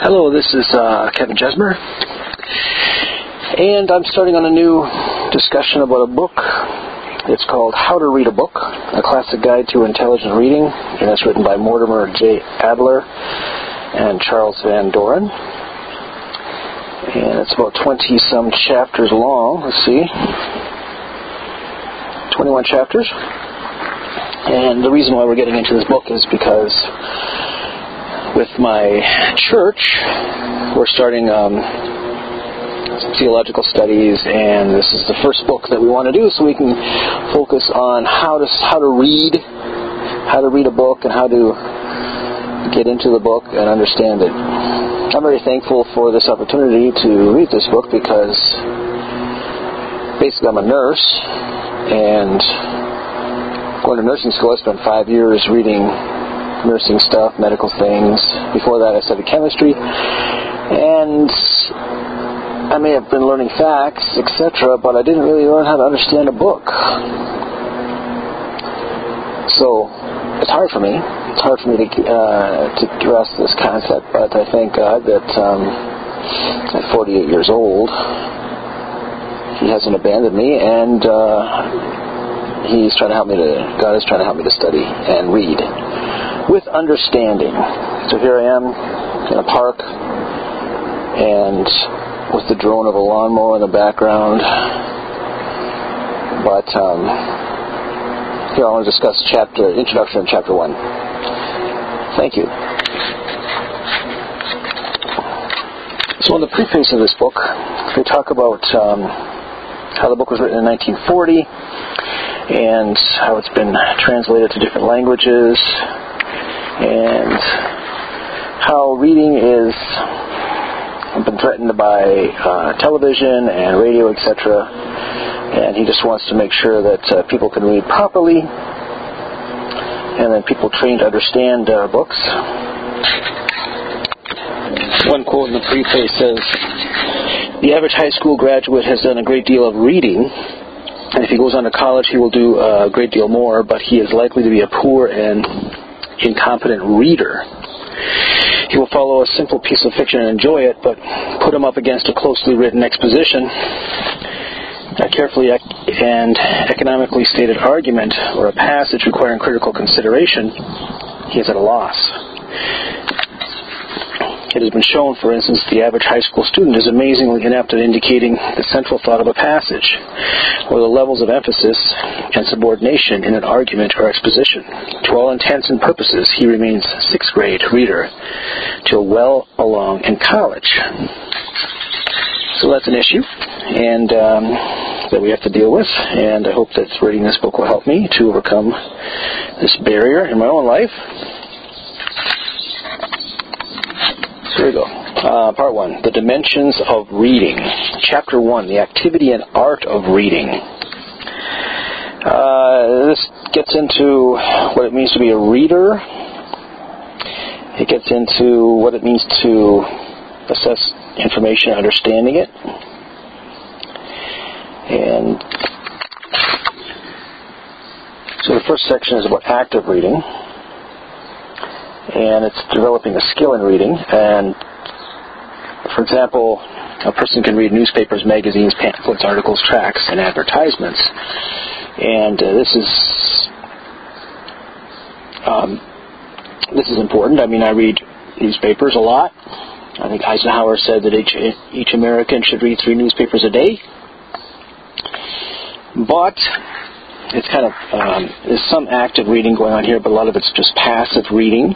Hello, this is Kevin Jesmer, and I'm starting on a new discussion about a book. It's called How to Read a Book, a classic guide to intelligent reading, and it's written by Mortimer J. Adler and Charles Van Doren. And it's about 20-some chapters long. Let's see. 21 chapters. And the reason why we're getting into this book is because with my church, we're starting theological studies, and this is the first book that we want to do, so we can focus on how to read a book and how to get into the book and understand it. I'm very thankful for this opportunity to read this book because basically I'm a nurse, and going to nursing school, I spent 5 years reading nursing stuff, medical things. Before that, I studied chemistry, and I may have been learning facts, etc., but I didn't really learn how to understand a book. So it's hard for me. It's hard for me to grasp this concept, but I thank God that at 48 years old, He hasn't abandoned me, and God is trying to help me to study and read with understanding. So here I am in a park, and with the drone of a lawnmower in the background. But here I want to discuss introduction to chapter 1. Thank you. So in the preface of this book, we talk about how the book was written in 1940 and how it's been translated to different languages, and how reading is been threatened by television and radio, etc. And he just wants to make sure that people can read properly, and then people trained to understand books. One quote in the preface says, "The average high school graduate has done a great deal of reading, and if he goes on to college, he will do a great deal more, but he is likely to be a poor and incompetent reader. He will follow a simple piece of fiction and enjoy it, but put him up against a closely written exposition, a carefully and economically stated argument, or a passage requiring critical consideration, he is at a loss. It has been shown, for instance, the average high school student is amazingly inept at indicating the central thought of a passage, or the levels of emphasis and subordination in an argument or exposition. To all intents and purposes, he remains sixth grade reader till well along in college." So that's an issue, and that we have to deal with, and I hope that reading this book will help me to overcome this barrier in my own life. So here we go. Part 1, the dimensions of reading. Chapter 1, the activity and art of reading. This gets into what it means to be a reader. It gets into what it means to assess information, understanding it. And so the first section is about active reading. And it's developing a skill in reading. And, for example, a person can read newspapers, magazines, pamphlets, articles, tracts, and advertisements. And this is important. I mean, I read newspapers a lot. I think Eisenhower said that each American should read 3 newspapers a day. But it's kind of there's some active reading going on here, but a lot of it's just passive reading.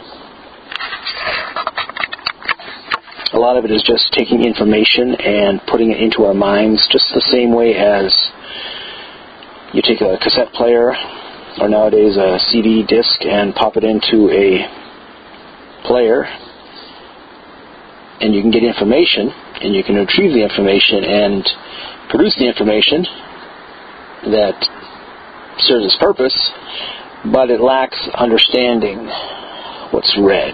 A lot of it is just taking information and putting it into our minds, just the same way as you take a cassette player or nowadays a CD disc and pop it into a player, and you can get information, and you can retrieve the information and produce the information that serves its purpose, but it lacks understanding what's read.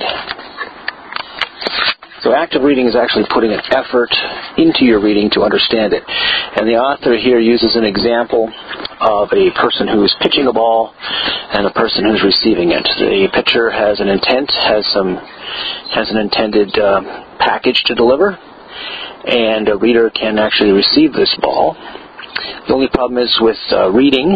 So active reading is actually putting an effort into your reading to understand it. And the author here uses an example of a person who's pitching a ball and a person who's receiving it. The pitcher has an intent, has an intended package to deliver, and a reader can actually receive this ball. The only problem is with reading,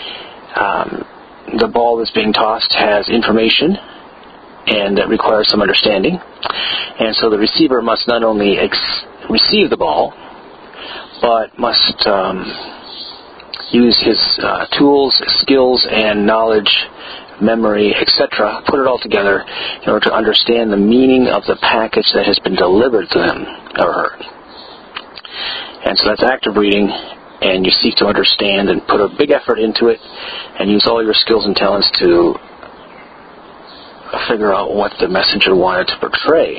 the ball that's being tossed has information, and that requires some understanding. And so the receiver must not only receive the ball, but must use his tools, skills, and knowledge, memory, etc., put it all together in order to understand the meaning of the package that has been delivered to him or her. And so that's active reading, and you seek to understand and put a big effort into it and use all your skills and talents to figure out what the messenger wanted to portray.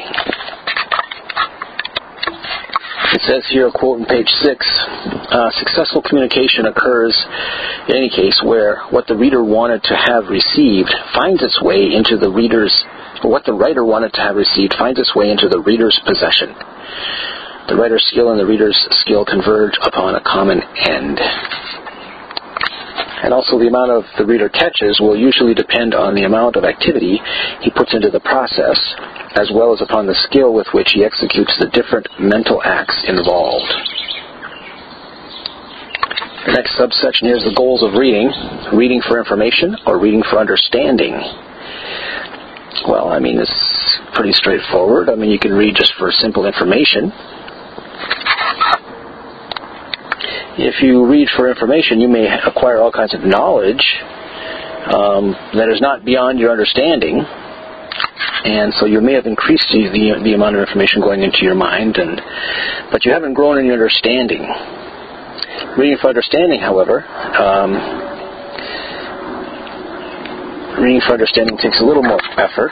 It says here, a quote on page 6, successful communication occurs in any case where what the reader wanted to have received finds its way into the reader's, or what the writer wanted to have received finds its way into the reader's possession. The writer's skill and the reader's skill converge upon a common end. And also the amount of the reader catches will usually depend on the amount of activity he puts into the process, as well as upon the skill with which he executes the different mental acts involved. The next subsection here is the goals of reading. Reading for information or reading for understanding. Well, I mean, it's pretty straightforward. I mean, you can read just for simple information. If you read for information, you may acquire all kinds of knowledge that is not beyond your understanding, and so you may have increased the amount of information going into your mind, but you haven't grown in your understanding. Reading for understanding, however, reading for understanding takes a little more effort.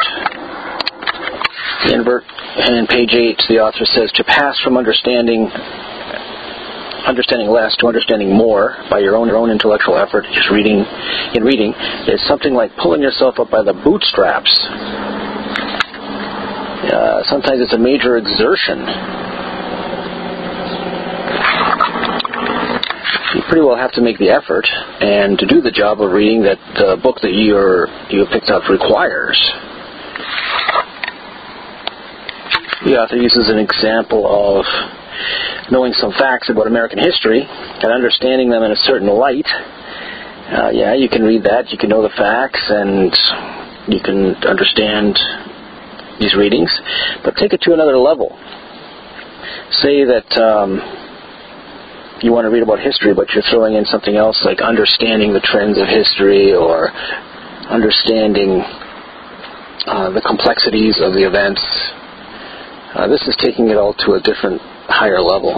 In page 8, the author says, to pass from understanding less to understanding more by your own intellectual effort is reading is something like pulling yourself up by the bootstraps. Sometimes it's a major exertion. You pretty well have to make the effort and to do the job of reading that the book that you have picked up requires. The author uses an example of knowing some facts about American history and understanding them in a certain light. You can read that, you can know the facts, and you can understand these readings, but take it to another level. Say that you want to read about history, but you're throwing in something else like understanding the trends of history or understanding the complexities of the events. This is taking it all to a different, higher level.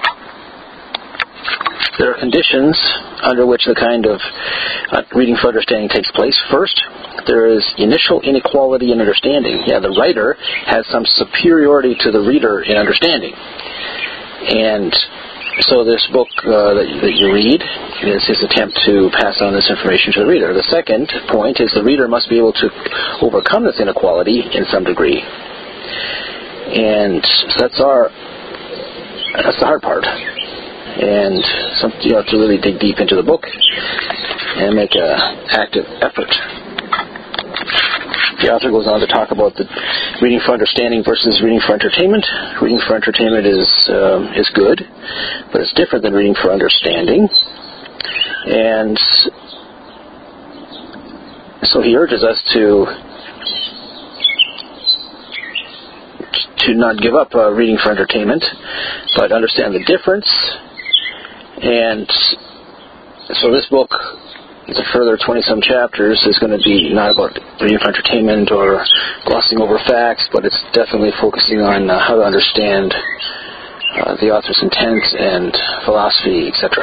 There are conditions under which the kind of reading for understanding takes place. First, there is initial inequality in understanding. The writer has some superiority to the reader in understanding. And so this book that you read is his attempt to pass on this information to the reader. The second point is the reader must be able to overcome this inequality in some degree. And so that's the hard part. And you have to really dig deep into the book and make an active effort. The author goes on to talk about the reading for understanding versus reading for entertainment. Reading for entertainment is good, but it's different than reading for understanding. And so he urges us to not give up reading for entertainment, but understand the difference. And so this book, it's a further 20-some chapters, is going to be not about reading for entertainment or glossing over facts, but it's definitely focusing on how to understand the author's intent and philosophy, etc.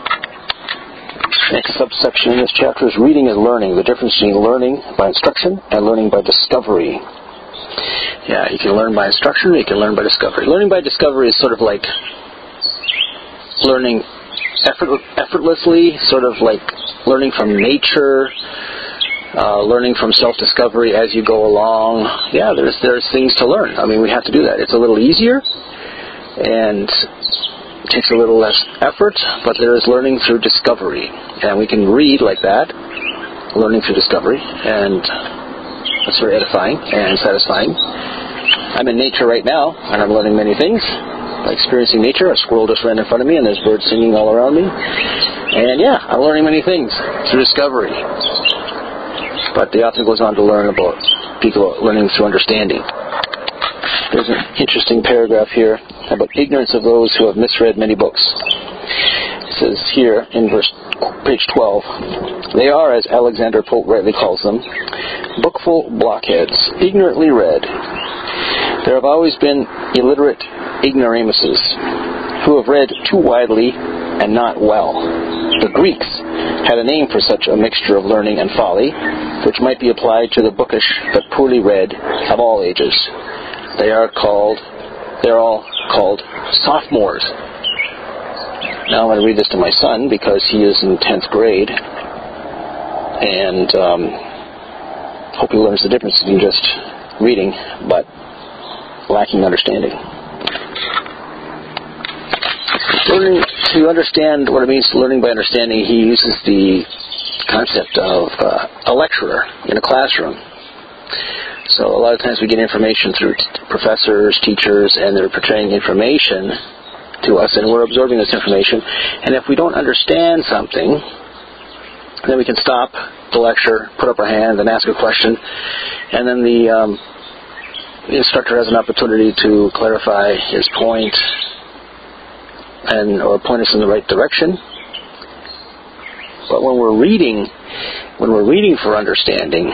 Next subsection in this chapter is reading and learning, the difference between learning by instruction and learning by discovery. You can learn by instruction, or you can learn by discovery. Learning by discovery is sort of like learning effortlessly, sort of like learning from nature, learning from self-discovery as you go along. There's things to learn. I mean, we have to do that. It's a little easier, and it takes a little less effort, but there is learning through discovery. And we can read like that, learning through discovery, and that's very edifying and satisfying. I'm in nature right now, and I'm learning many things. By experiencing nature, a squirrel just ran in front of me, and there's birds singing all around me. And yeah, I'm learning many things through discovery. But the author goes on to learn about people learning through understanding. There's an interesting paragraph here about ignorance of those who have misread many books. It says here in page 12, they are, as Alexander Pope rightly calls them, bookful blockheads, ignorantly read. There have always been illiterate ignoramuses who have read too widely and not well. The Greeks had a name for such a mixture of learning and folly, which might be applied to the bookish but poorly read of all ages. They're all called sophomores. Now I'm going to read this to my son because he is in 10th grade, and hope he learns the difference between just reading but lacking understanding. Learning to understand what it means to learning by understanding, he uses the concept of a lecturer in a classroom. So a lot of times we get information through professors, teachers, and they're portraying information to us, and we're absorbing this information. And if we don't understand something, then we can stop the lecture, put up our hand, and ask a question, and then the instructor has an opportunity to clarify his point or point us in the right direction. But when we're reading for understanding,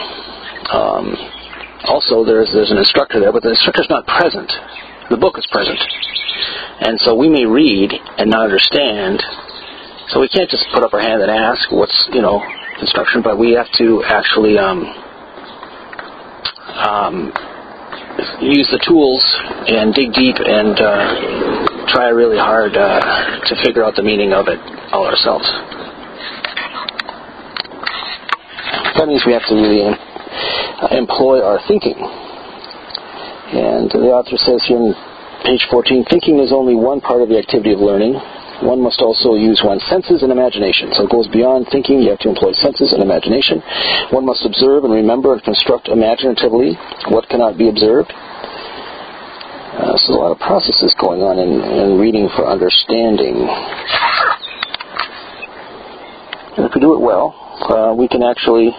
also there's an instructor there, but the instructor's not present. The book is present. And so we may read and not understand. So we can't just put up our hand and ask what's, instruction, but we have to actually use the tools and dig deep and try really hard to figure out the meaning of it all ourselves. That means we have to really employ our thinking. And the author says here in page 14, thinking is only one part of the activity of learning. One must also use one's senses and imagination. So it goes beyond thinking. You have to employ senses and imagination. One must observe and remember and construct imaginatively what cannot be observed. So a lot of processes going on in reading for understanding. And if we do it well, we can actually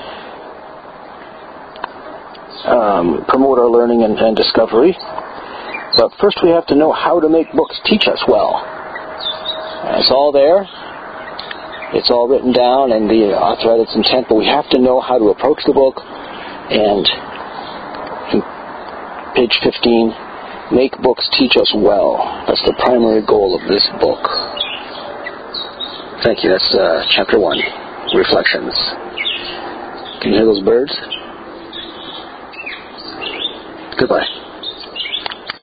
promote our learning and discovery. But first we have to know how to make books teach us well. It's all there. It's all written down, and the author had its intent, but we have to know how to approach the book. And in page 15, make books teach us well. That's the primary goal of this book. Thank you. That's chapter 1, Reflections. Can you hear those birds? Goodbye.